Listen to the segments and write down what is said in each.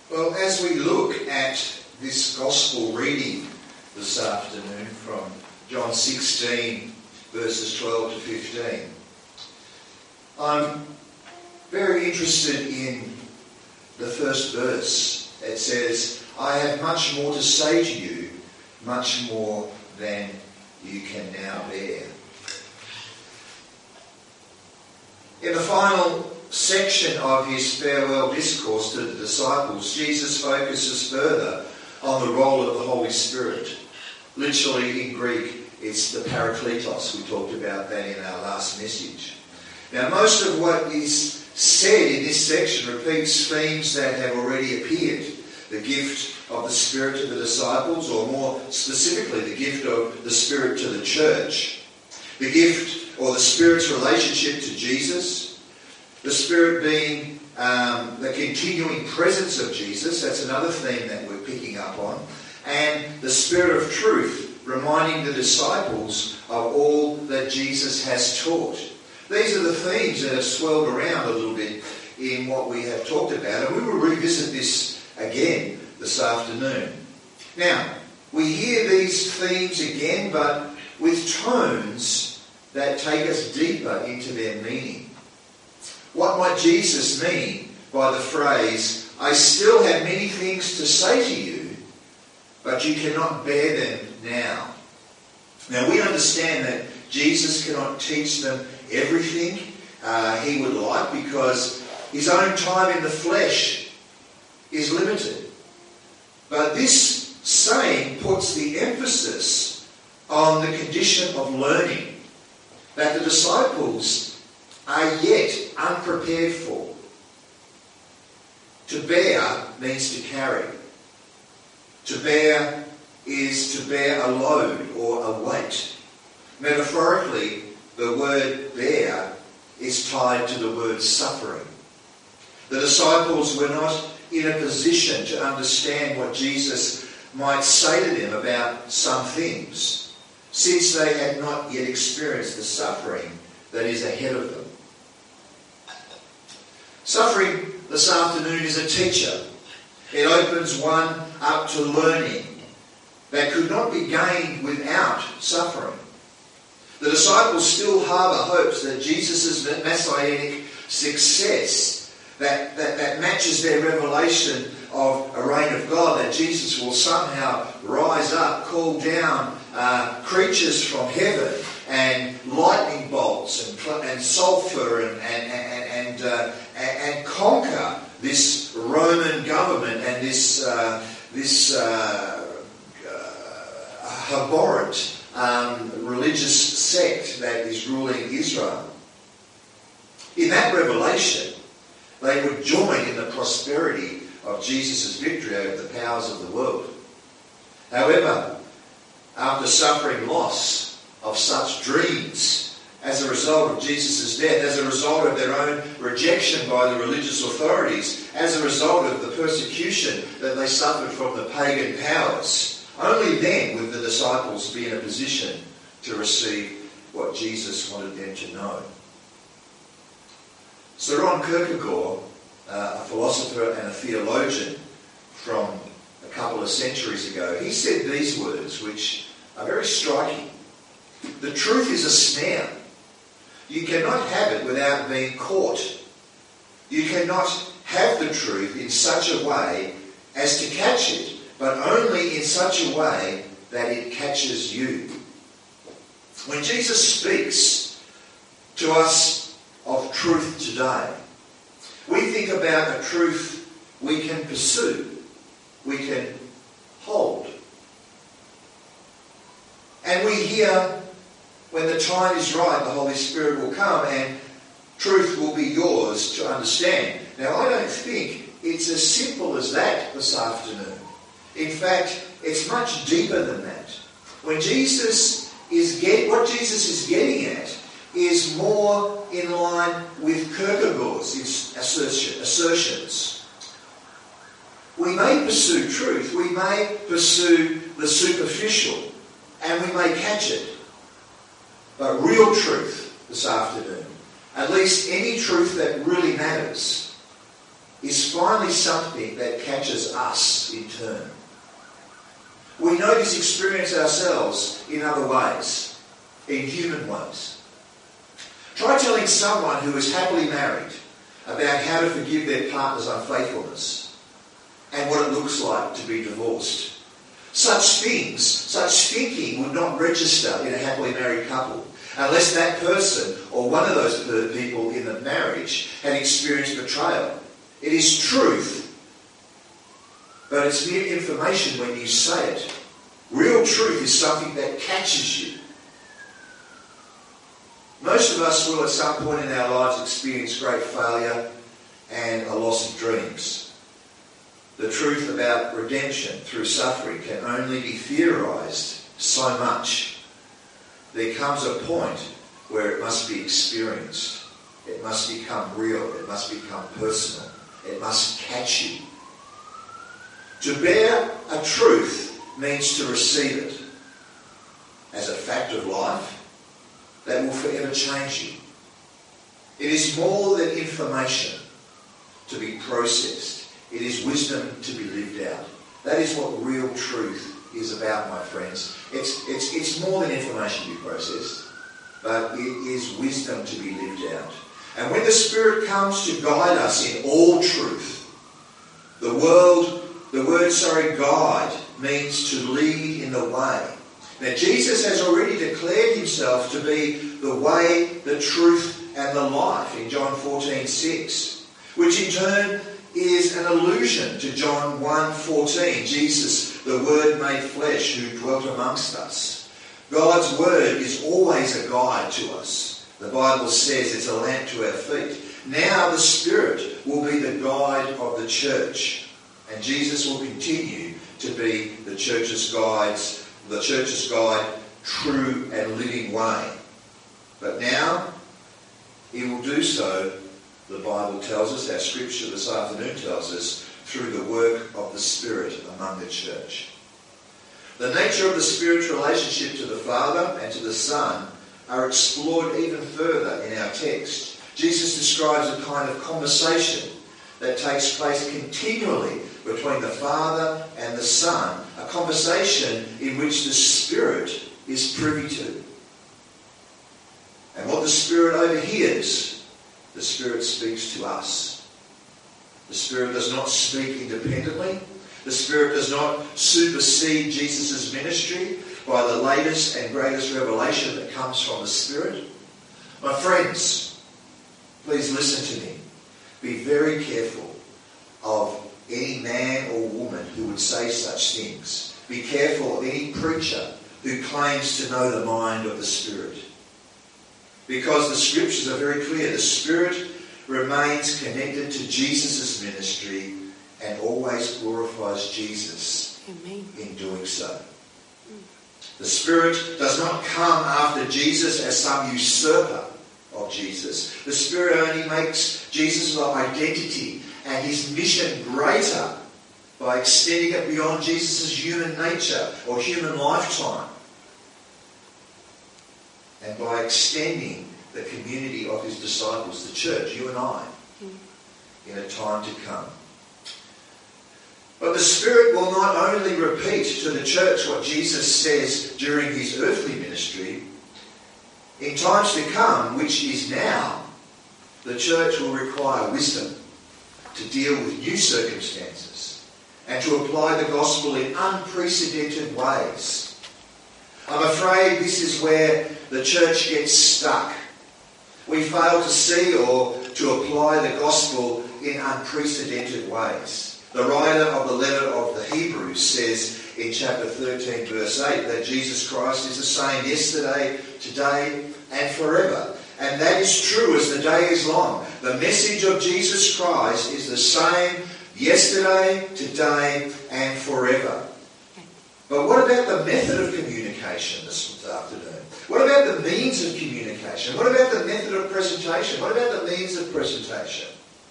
Well, as we look at this gospel reading this afternoon from John 16, verses 12 to 15, I'm very interested in the first verse. It says, "I have much more to say to you, much more than you can now bear." In the final section of his farewell discourse to the disciples, Jesus focuses further on the role of the Holy Spirit. Literally in Greek, it's the Parakletos. We talked about that in our last message. Now, most of what is said in this section repeats themes that have already appeared. The gift of the Spirit to the disciples, or more specifically, the gift of the Spirit to the church. The gift or the Spirit's relationship to Jesus. The Spirit being the continuing presence of Jesus. That's another theme that we're picking up on. And the Spirit of truth, reminding the disciples of all that Jesus has taught. These are the themes that have swirled around a little bit in what we have talked about. And we will revisit this again this afternoon. Now, we hear these themes again, but with tones that take us deeper into their meaning. What might Jesus mean by the phrase, "I still have many things to say to you, but you cannot bear them now"? Now, we understand that Jesus cannot teach them everything he would like, because his own time in the flesh is limited. But this saying puts the emphasis on the condition of learning that the disciples are yet unprepared for. To bear means to carry. To bear is to bear a load or a weight. Metaphorically, the word bear is tied to the word suffering. The disciples were not in a position to understand what Jesus might say to them about some things, since they had not yet experienced the suffering that is ahead of them. Suffering this afternoon is a teacher. It opens one up to learning that could not be gained without suffering. The disciples still harbour hopes that Jesus' messianic success that matches their revelation of a reign of God, that Jesus will somehow rise up, call down creatures from heaven, and lightning bolts and sulphur and conquer this Roman government and this abhorrent religious sect that is ruling Israel. In that revelation, they would join in the prosperity of Jesus' victory over the powers of the world. However, after suffering loss of such dreams as a result of Jesus' death, as a result of their own rejection by the religious authorities, as a result of the persecution that they suffered from the pagan powers, only then would the disciples be in a position to receive what Jesus wanted them to know. Søren Kierkegaard, a philosopher and a theologian from a couple of centuries ago, he said these words, which are very striking. "The truth is a snare. You cannot have it without being caught. You cannot have the truth in such a way as to catch it, but only in such a way that it catches you." When Jesus speaks to us of truth today, we think about a truth we can pursue, we can hold. And we hear, when the time is right, the Holy Spirit will come and truth will be yours to understand. Now, I don't think it's as simple as that this afternoon. In fact, it's much deeper than that. When what Jesus is getting at is more in line with Kierkegaard's assertions. We may pursue truth, we may pursue the superficial, and we may catch it. But real truth this afternoon, at least any truth that really matters, is finally something that catches us in turn. We know this experience ourselves in other ways, in human ways. Try telling someone who is happily married about how to forgive their partner's unfaithfulness and what it looks like to be divorced. Such thinking would not register in a happily married couple unless that person or one of those people in the marriage had experienced betrayal. It is truth, but it's mere information when you say it. Real truth is something that catches you. Most of us will at some point in our lives experience great failure and a loss of dreams. The truth about redemption through suffering can only be theorised so much. There comes a point where it must be experienced. It must become real. It must become personal. It must catch you. To bear a truth means to receive it as a fact of life that will forever change you. It is more than information to be processed. It is wisdom to be lived out. That is what real truth is about, my friends. It's more than information to be processed, but it is wisdom to be lived out. And when the Spirit comes to guide us in all truth, the word guide means to lead in the way. Now, Jesus has already declared himself to be the way, the truth, and the life in John 14:6, which in turn is an allusion to John 1:14, Jesus, the Word made flesh, who dwelt amongst us. God's Word is always a guide to us. The Bible says it's a lamp to our feet. Now the Spirit will be the guide of the church, and Jesus will continue to be the church's guide, true and living way. But now he will do so, the Bible tells us, our scripture this afternoon tells us, through the work of the Spirit among the church. The nature of the Spirit's relationship to the Father and to the Son are explored even further in our text. Jesus describes a kind of conversation that takes place continually between the Father and the Son, a conversation in which the Spirit is privy to. And what the Spirit overhears, the Spirit speaks to us. The Spirit does not speak independently. The Spirit does not supersede Jesus' ministry by the latest and greatest revelation that comes from the Spirit. My friends, please listen to me. Be very careful of any man or woman who would say such things. Be careful of any preacher who claims to know the mind of the Spirit. Because the Scriptures are very clear. The Spirit remains connected to Jesus' ministry and always glorifies Jesus in doing so. The Spirit does not come after Jesus as some usurper of Jesus. The Spirit only makes Jesus' identity and his mission greater by extending it beyond Jesus' human nature or human lifetime, and by extending the community of his disciples, the church, you and I, in a time to come. But the Spirit will not only repeat to the church what Jesus says during his earthly ministry. In times to come, which is now, the church will require wisdom to deal with new circumstances and to apply the gospel in unprecedented ways. I'm afraid this is where the church gets stuck. We fail to see or to apply the gospel in unprecedented ways. The writer of the letter of the Hebrews says in chapter 13, verse 8, that Jesus Christ is the same yesterday, today, and forever. And that is true as the day is long. The message of Jesus Christ is the same yesterday, today, and forever. But what about the method of communication this afternoon? What about the means of communication? What about the method of presentation? What about the means of presentation?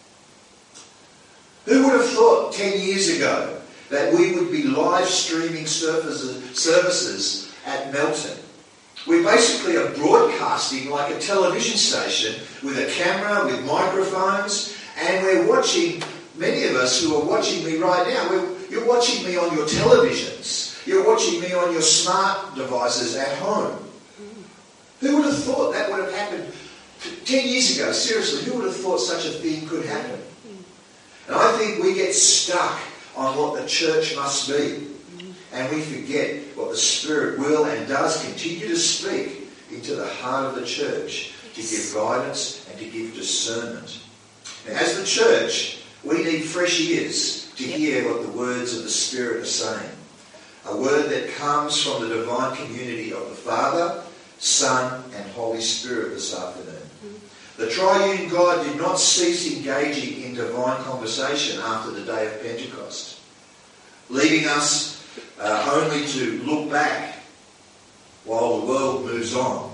Who would have thought 10 years ago that we would be live streaming services at Melton? We basically are broadcasting like a television station with a camera, with microphones, and we're watching many of us who are watching me right now, you're watching me on your televisions. You're watching me on your smart devices at home. Who would have thought that would have happened 10 years ago? Seriously, who would have thought such a thing could happen? And I think we get stuck on what the church must be. And we forget what the Spirit will and does continue to speak into the heart of the church to give guidance and to give discernment. Now, as the church, we need fresh ears to hear what the words of the Spirit are saying. A word that comes from the divine community of the Father, Son and Holy Spirit this afternoon. The triune God did not cease engaging in divine conversation after the day of Pentecost, leaving us only to look back while the world moves on.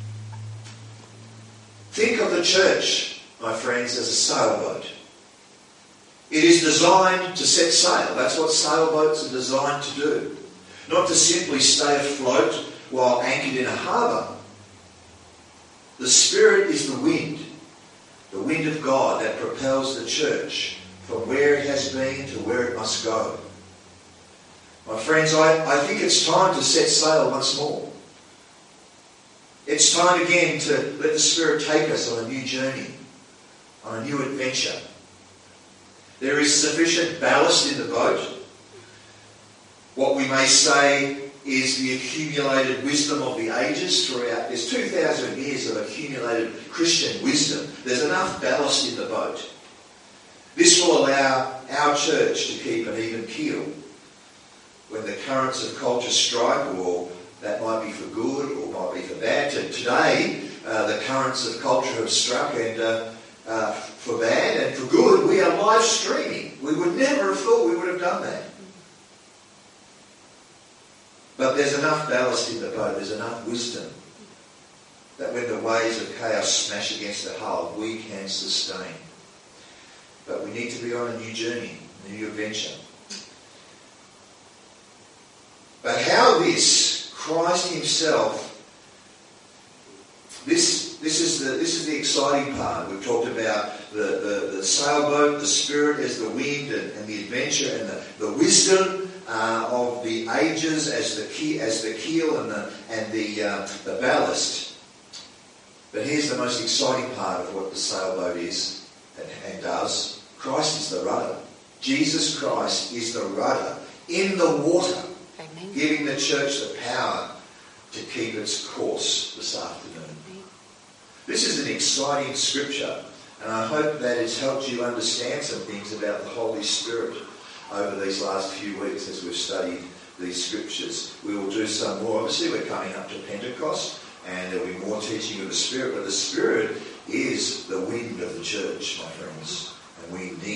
Think of the church, my friends, as a sailboat. It is designed to set sail. That's what sailboats are designed to do. Not to simply stay afloat while anchored in a harbour. The Spirit is the wind of God that propels the church from where it has been to where it must go. My friends, I think it's time to set sail once more. It's time again to let the Spirit take us on a new journey, on a new adventure. There is sufficient ballast in the boat. What we may say is the accumulated wisdom of the ages throughout. There's 2,000 years of accumulated Christian wisdom. There's enough ballast in the boat. This will allow our church to keep an even keel when the currents of culture strike, or that might be for good or might be for bad. Today, the currents of culture have struck, and for bad and for good, we are live streaming. We would never have thought we would have done that. But there's enough ballast in the boat, there's enough wisdom that when the waves of chaos smash against the hull, we can sustain. But we need to be on a new journey, a new adventure. But how this, Christ himself, this is the exciting part. We've talked about the sailboat, the Spirit as the wind and the adventure, and the wisdom of the ages as the keel and the ballast. But here's the most exciting part of what the sailboat is and does. Christ is the rudder. Jesus Christ is the rudder in the water, giving the church the power to keep its course this afternoon. This is an exciting scripture, and I hope that it's helped you understand some things about the Holy Spirit over these last few weeks as we've studied these scriptures. We will do some more. Obviously, we're coming up to Pentecost, and there'll be more teaching of the Spirit, but the Spirit is the wind of the church, my friends, and we need